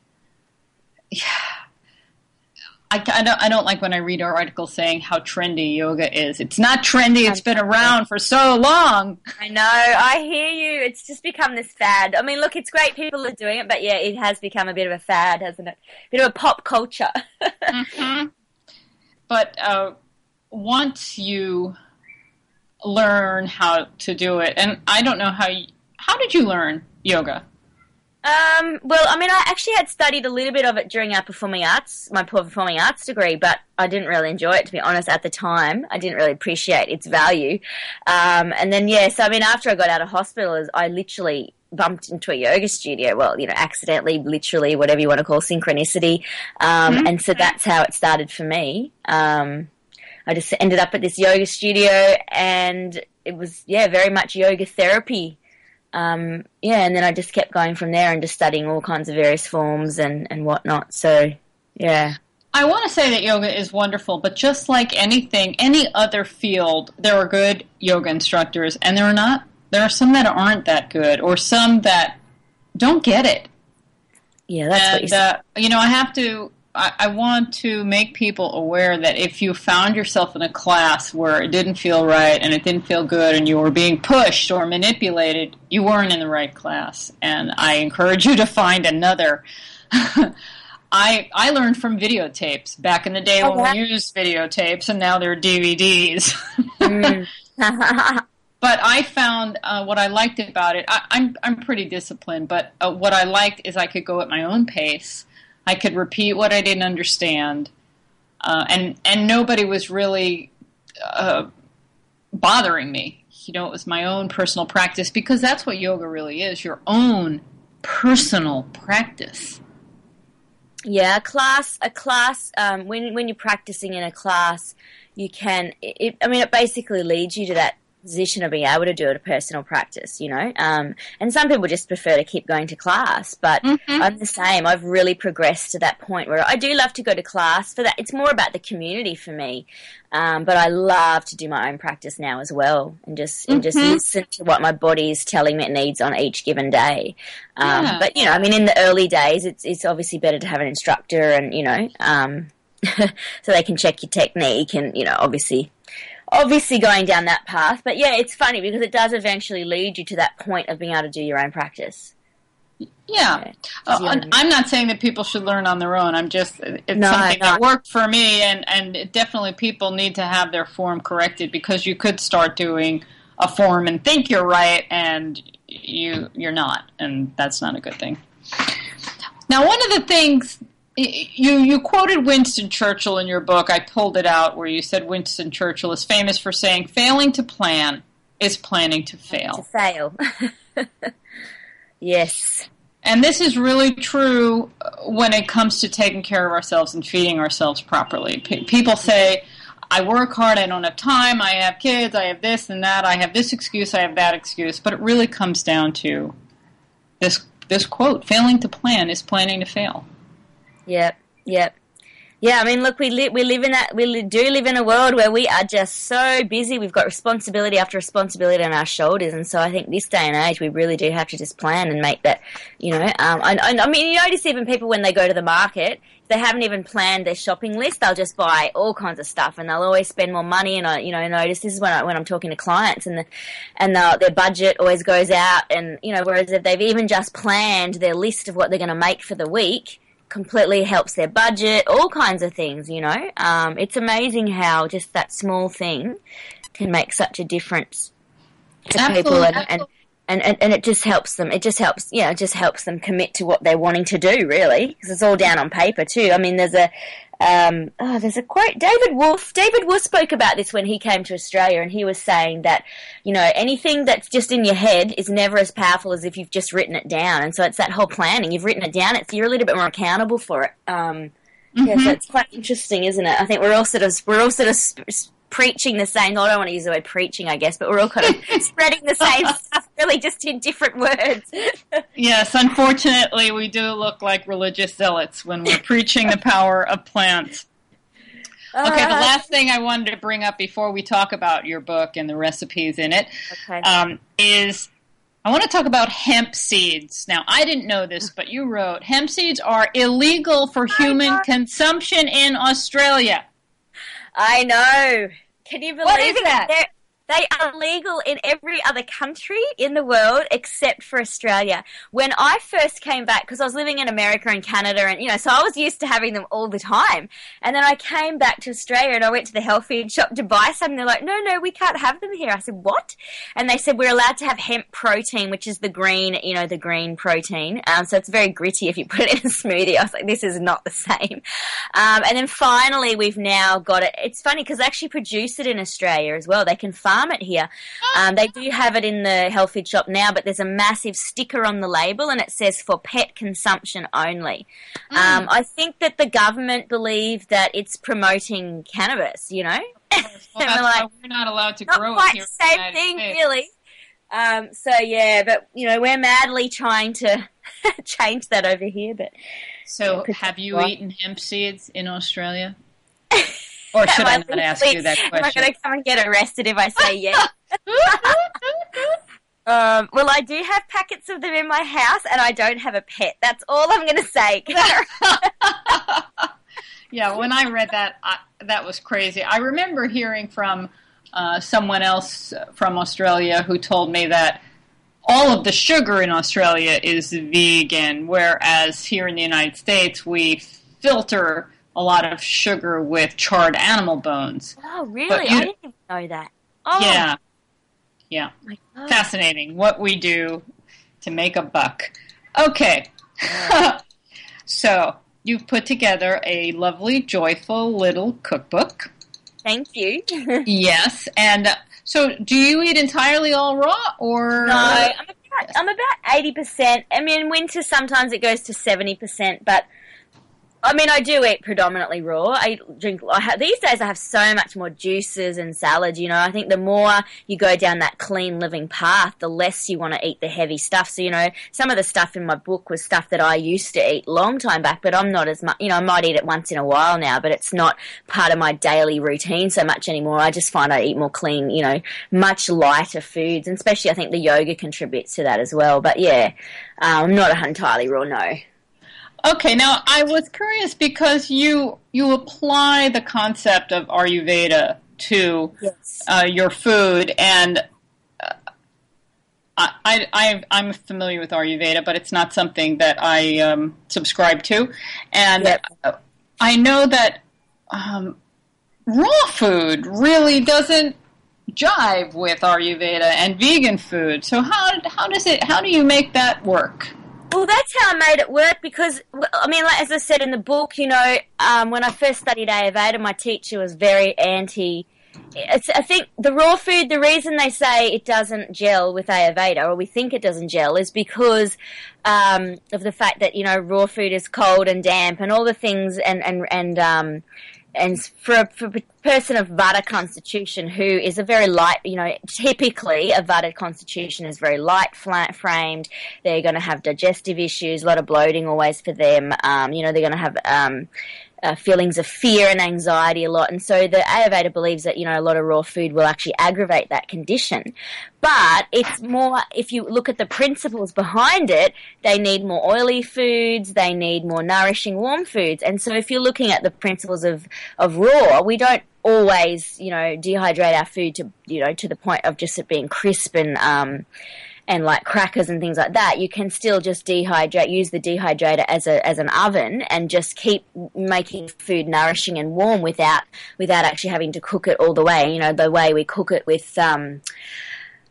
I, I, don't, I don't like when I read articles saying how trendy yoga is. It's not trendy. It's been around for so long. I know. I hear you. It's just become this fad. I mean, look, it's great people are doing it, but yeah, it has become a bit of a fad, hasn't it? A bit of a pop culture. mm-hmm. But uh, once you learn how to do it, and I don't know how you, how did you learn yoga? Um, well, I mean, I actually had studied a little bit of it during our performing arts, my performing arts degree, but I didn't really enjoy it, to be honest, at the time. I didn't really appreciate its value. Um, and then, yeah, so, I mean, after I got out of hospital, I literally bumped into a yoga studio, well, you know, accidentally, literally, whatever you want to call synchronicity. Um, mm-hmm. And so that's how it started for me. Um, I just ended up at this yoga studio, and it was, yeah, very much yoga therapy. Um, yeah, and then I just kept going from there and just studying all kinds of various forms and, and whatnot. So, yeah. I want to say that yoga is wonderful, but just like anything, any other field, there are good yoga instructors, and there are not. There are some that aren't that good, or some that don't get it. Yeah, that's and, what you said. Uh, you know, I have to. I, I want to make people aware that if you found yourself in a class where it didn't feel right and it didn't feel good and you were being pushed or manipulated, you weren't in the right class. And I encourage you to find another. I I learned from videotapes back in the day oh, when yeah. we used videotapes, and now they're D V Ds. mm. But I found uh, what I liked about it. I, I'm I'm pretty disciplined, but uh, what I liked is I could go at my own pace. I could repeat what I didn't understand, uh, and and nobody was really uh, bothering me. You know, it was my own personal practice, because that's what yoga really is, your own personal practice. Yeah, a class, a class, um, when when you're practicing in a class, you can, it, I mean, it basically leads you to that position of being able to do it a personal practice, you know, um, and some people just prefer to keep going to class, but mm-hmm. I'm the same. I've really progressed to that point where I do love to go to class for that. It's more about the community for me, um, but I love to do my own practice now as well, and just mm-hmm. and just listen to what my body is telling me it needs on each given day. Um, yeah. But you know, I mean, in the early days, it's it's obviously better to have an instructor, and you know, um, so they can check your technique, and you know, obviously. Obviously going down that path, but yeah, it's funny because it does eventually lead you to that point of being able to do your own practice. Yeah, yeah. Uh, I'm not saying that people should learn on their own. I'm just it's no, something no. that worked for me, and and it definitely people need to have their form corrected, because you could start doing a form and think you're right, and you you're not, and that's not a good thing. Now, one of the things. You you quoted Winston Churchill in your book. I pulled it out where you said Winston Churchill is famous for saying, "Failing to plan is planning to fail." To fail. Yes. And this is really true when it comes to taking care of ourselves and feeding ourselves properly. P- people say, I work hard, I don't have time, I have kids, I have this and that, I have this excuse, I have that excuse. But it really comes down to this this quote, failing to plan is planning to fail. Yep, yep. Yeah, I mean, look, we li- we live in that we li- do live in a world where we are just so busy. We've got responsibility after responsibility on our shoulders, and so I think this day and age, we really do have to just plan and make that, you know. Um, I, I mean, you notice even people when they go to the market, if they haven't even planned their shopping list, they'll just buy all kinds of stuff, and they'll always spend more money. And I, you know, notice this is when I, when I'm talking to clients, and the, and the, their budget always goes out, and you know, whereas if they've even just planned their list of what they're going to make for the week. Completely helps their budget, all kinds of things, you know. Um, it's amazing how just that small thing can make such a difference to Absolutely. people. And, and And, and and it just helps them. It just helps, you know, it just helps them commit to what they're wanting to do, really, because it's all down on paper too. I mean, there's a um, oh, there's a quote. David Wolf. David Wolf spoke about this when he came to Australia, and he was saying that, you know, anything that's just in your head is never as powerful as if you've just written it down. And so it's that whole planning. You've written it down. It's you're a little bit more accountable for it. Um, mm-hmm. Yeah, so it's quite interesting, isn't it? I think we're all sort of we're all sort of. Sp- sp- preaching the same, I don't want to use the word preaching, I guess, but we're all kind of spreading the same stuff, really just in different words. Yes, unfortunately, we do look like religious zealots when we're preaching the power of plants. Okay, the last thing I wanted to bring up before we talk about your book and the recipes in it okay. um, is I want to talk about hemp seeds. Now, I didn't know this, but you wrote, hemp seeds are illegal for human consumption in Australia. I know. Can you believe what is that? They're, they are legal in every other country in the world except for Australia. When I first came back, because I was living in America and Canada, and you know, so I was used to having them all the time. And then I came back to Australia and I went to the health food shop to buy some. And they're like, no, no, we can't have them here. I said, what? And they said we're allowed to have hemp protein, which is the green, you know, the green protein. Um, so it's very gritty if you put it in a smoothie. I was like, this is not the same. Um, and then finally, we've now got it. It's funny because they actually produce it in Australia as well. They can farm it here. Um, they do have it in the health food shop now, but there's a massive sticker on the label and it says for pet consumption only. Mm. Um, I think that the government believe that it's promoting cannabis, you know? Well, that's like, why we're not allowed to not grow quite it here. The same thing, States. Really. Um, so yeah, but you know, we're madly trying to change that over here. But so, have you well, eaten hemp seeds in Australia? Or should I not ask you that question? Am I going to come and get arrested if I say yes? um, well, I do have packets of them in my house, and I don't have a pet. That's all I'm going to say. Yeah, when I read that, I, that was crazy. I remember hearing from uh, someone else from Australia who told me that all of the sugar in Australia is vegan, whereas here in the United States we filter a lot of sugar with charred animal bones. Oh, really? You, I didn't even know that. Oh. Yeah. Yeah. Oh. Fascinating what we do to make a buck. Okay. Yeah. So, you've put together a lovely, joyful little cookbook. Thank you. Yes. And uh, so, do you eat entirely all raw, or? No, I'm about, I'm about eighty percent. I mean, in winter, sometimes it goes to seventy percent, but I mean, I do eat predominantly raw. I drink. I have, these days, I have so much more juices and salad. You know, I think the more you go down that clean living path, the less you want to eat the heavy stuff. So, you know, some of the stuff in my book was stuff that I used to eat long time back, but I'm not as much. You know, I might eat it once in a while now, but it's not part of my daily routine so much anymore. I just find I eat more clean. You know, much lighter foods, and especially I think the yoga contributes to that as well. But yeah, um, I'm not entirely raw. No. Okay, now I was curious because you you apply the concept of Ayurveda to yes. uh, your food, and uh, I, I I'm familiar with Ayurveda, but it's not something that I um, subscribe to, and yep. I know that um, raw food really doesn't jive with Ayurveda and vegan food. So how how does it how do you make that work? Well, that's how I made it work because, I mean, like, as I said in the book, you know, um, when I first studied Ayurveda, my teacher was very anti. It's, I think the raw food, the reason they say it doesn't gel with Ayurveda, or we think it doesn't gel, is because um, of the fact that, you know, raw food is cold and damp and all the things, and, and, and, um, and for a, for a person of Vata constitution who is a very light, you know, typically a Vata constitution is very light flat framed. They're going to have digestive issues, a lot of bloating always for them. Um, you know, they're going to have um, uh, feelings of fear and anxiety a lot. And so the Ayurveda believes that, you know, a lot of raw food will actually aggravate that condition. But it's more, if you look at the principles behind it, they need more oily foods, they need more nourishing warm foods. And so if you're looking at the principles of, of raw, we don't always, you know, dehydrate our food to, you know, to the point of just it being crisp and, um, and like crackers and things like that. You can still just dehydrate, use the dehydrator as a, as an oven and just keep making food nourishing and warm without, without actually having to cook it all the way, you know, the way we cook it with, um,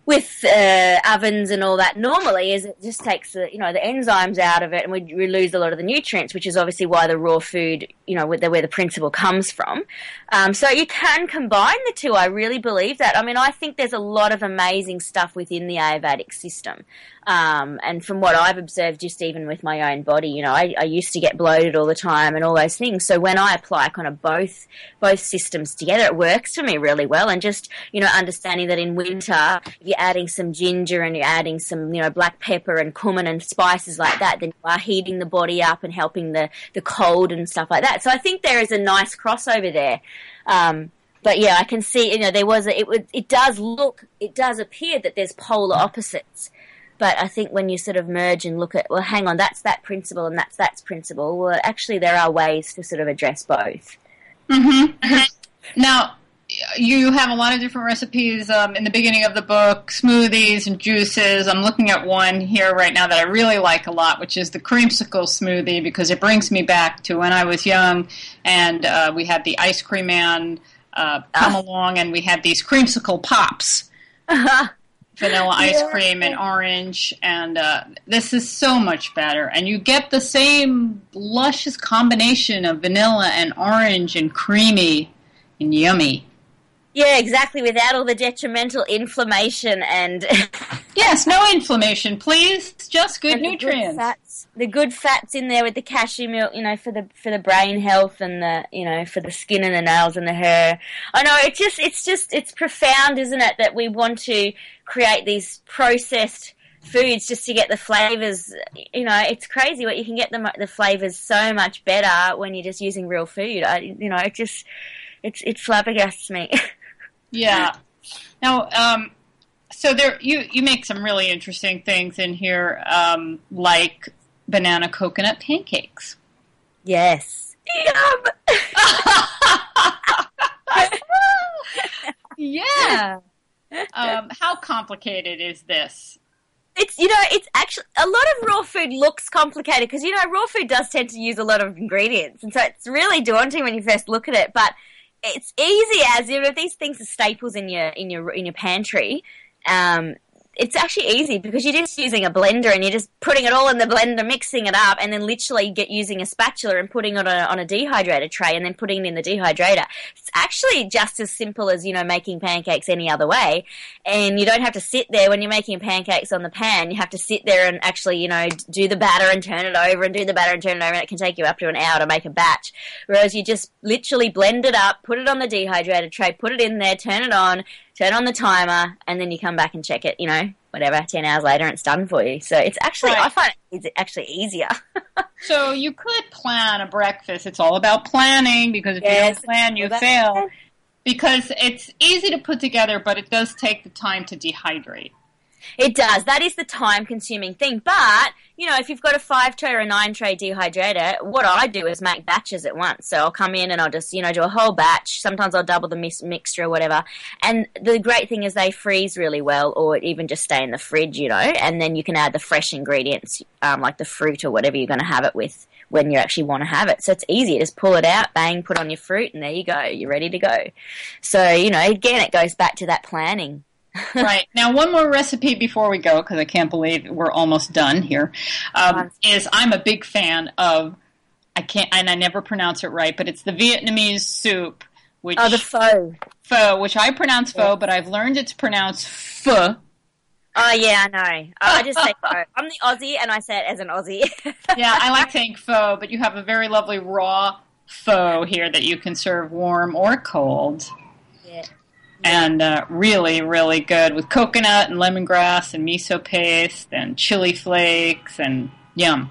with uh, ovens and all that normally is it just takes the, you know, the enzymes out of it, and we, we lose a lot of the nutrients, which is obviously why the raw food, you know, where the, where the principle comes from. Um, so you can combine the two. I really believe that. I mean, I think there's a lot of amazing stuff within the Ayurvedic system. Um, and from what I've observed, just even with my own body, you know, I, I used to get bloated all the time and all those things. So when I apply kind of both both systems together, it works for me really well. And just, you know, understanding that in winter, if you're adding some ginger and you're adding some, you know, black pepper and cumin and spices like that, then you are heating the body up and helping the, the cold and stuff like that. So I think there is a nice crossover there. Um, but yeah, I can see, you know, there was a, it would, it does look, it does appear that there's polar opposites. But I think when you sort of merge and look at, well, hang on, that's that principle and that's that principle, well, actually there are ways to sort of address both. Mm-hmm. Now, you have a lot of different recipes um, in the beginning of the book, smoothies and juices. I'm looking at one here right now that I really like a lot, which is the creamsicle smoothie, because it brings me back to when I was young, and uh, we had the ice cream man uh, come uh. along, and we had these creamsicle pops. Uh-huh. Vanilla ice yeah. cream and orange, and uh, this is so much better. And you get the same luscious combination of vanilla and orange and creamy and yummy. Yeah, exactly, without all the detrimental inflammation and... Yes, no inflammation, please. Just good and nutrients. The good fats, the good fats in there with the cashew milk, you know, for the for the brain health and the, you know, for the skin and the nails and the hair. I know, it's just, it's just, it's profound, isn't it, that we want to create these processed foods just to get the flavours. You know, it's crazy what you can get the the flavours so much better when you're just using real food. I, you know, it just, it's, it flabbergasts me. Yeah. Now, um, so there, you, you make some really interesting things in here, um, like banana coconut pancakes. Yes. Yum! Yeah. Um, how complicated is this? It's, you know, it's actually, a lot of raw food looks complicated because, you know, raw food does tend to use a lot of ingredients. And so it's really daunting when you first look at it. But it's easy as, you know, these things are staples in your, in your, in your pantry. Um, it's actually easy because you're just using a blender and you're just putting it all in the blender, mixing it up, and then literally get using a spatula and putting it on a, on a dehydrator tray and then putting it in the dehydrator. It's actually just as simple as, you know, making pancakes any other way. And you don't have to sit there when you're making pancakes on the pan. You have to sit there and actually, you know, do the batter and turn it over and do the batter and turn it over, and it can take you up to an hour to make a batch. Whereas you just literally blend it up, put it on the dehydrator tray, put it in there, turn it on, turn on the timer, and then you come back and check it, you know, whatever, ten hours later, and it's done for you. So it's actually, right. I find it's actually easier. So you could plan a breakfast. It's all about planning, because if yes, you don't plan, you fail. Plan. Because it's easy to put together, but it does take the time to dehydrate. It does. That is the time-consuming thing. But, you know, if you've got a five-tray or a nine-tray dehydrator, what I do is make batches at once. So I'll come in and I'll just, you know, do a whole batch. Sometimes I'll double the mix- mixture or whatever. And the great thing is they freeze really well, or even just stay in the fridge, you know, and then you can add the fresh ingredients, um, like the fruit or whatever you're going to have it with when you actually want to have it. So it's easy. Just pull it out, bang, put on your fruit, and there you go. You're ready to go. So, you know, again, it goes back to that planning. Right. Now, one more recipe before we go, because I can't believe we're almost done here, um, is I'm a big fan of, I can't, and I never pronounce it right, but it's the Vietnamese soup. Which, oh, the pho. Pho, which I pronounce pho, yeah. But I've learned it's pronounced pho. Oh, yeah, I know. I just say pho. I'm the Aussie, and I say it as an Aussie. Yeah, I like saying pho, but you have a very lovely raw pho here that you can serve warm or cold. Yeah. And uh, really, really good with coconut and lemongrass and miso paste and chili flakes and yum.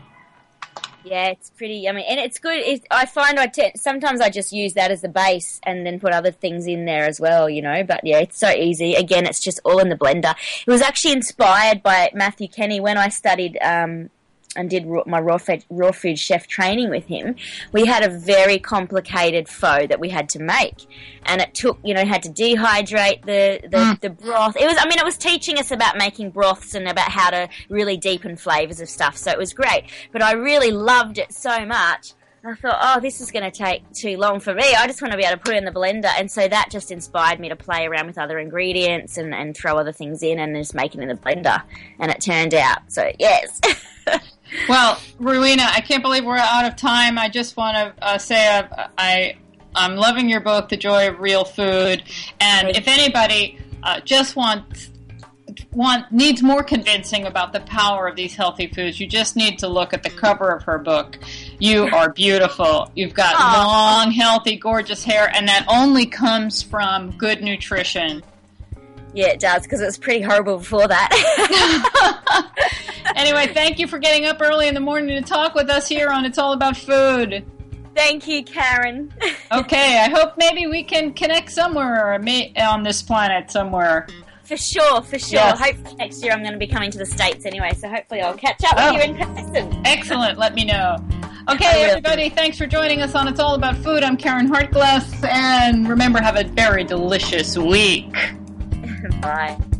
Yeah, it's pretty yummy. And it's good. It's, I find I t- sometimes I just use that as the base and then put other things in there as well, you know. But, yeah, it's so easy. Again, it's just all in the blender. It was actually inspired by Matthew Kenny when I studied um, and did raw, my raw food, raw food chef training with him. We had a very complicated pho that we had to make. And it took, you know, had to dehydrate the, the, mm. the broth. It was, I mean, it was teaching us about making broths and about how to really deepen flavours of stuff. So it was great. But I really loved it so much I thought, oh, this is going to take too long for me. I just want to be able to put it in the blender. And so that just inspired me to play around with other ingredients and, and throw other things in and just make it in the blender. And it turned out. So, yes. Well, Rowena, I can't believe we're out of time. I just want to uh, say I, I, I'm loving your book, The Joy of Real Food. And if anybody uh, just wants... Want needs more convincing about the power of these healthy foods, you just need to look at the cover of her book. You are beautiful. You've got Aww. long, healthy, gorgeous hair, and that only comes from good nutrition. Yeah, it does, because it was pretty horrible before that. Anyway, thank you for getting up early in the morning to talk with us here on It's All About Food. Thank you, Karen. Okay, I hope maybe we can connect somewhere on this planet somewhere. For sure, for sure. Yes. Hopefully next year I'm going to be coming to the States anyway, so hopefully I'll catch up with oh. you in person. Excellent, let me know. Okay, everybody, thanks for joining us on It's All About Food. I'm Karen Hartglass, and remember, have a very delicious week. Bye.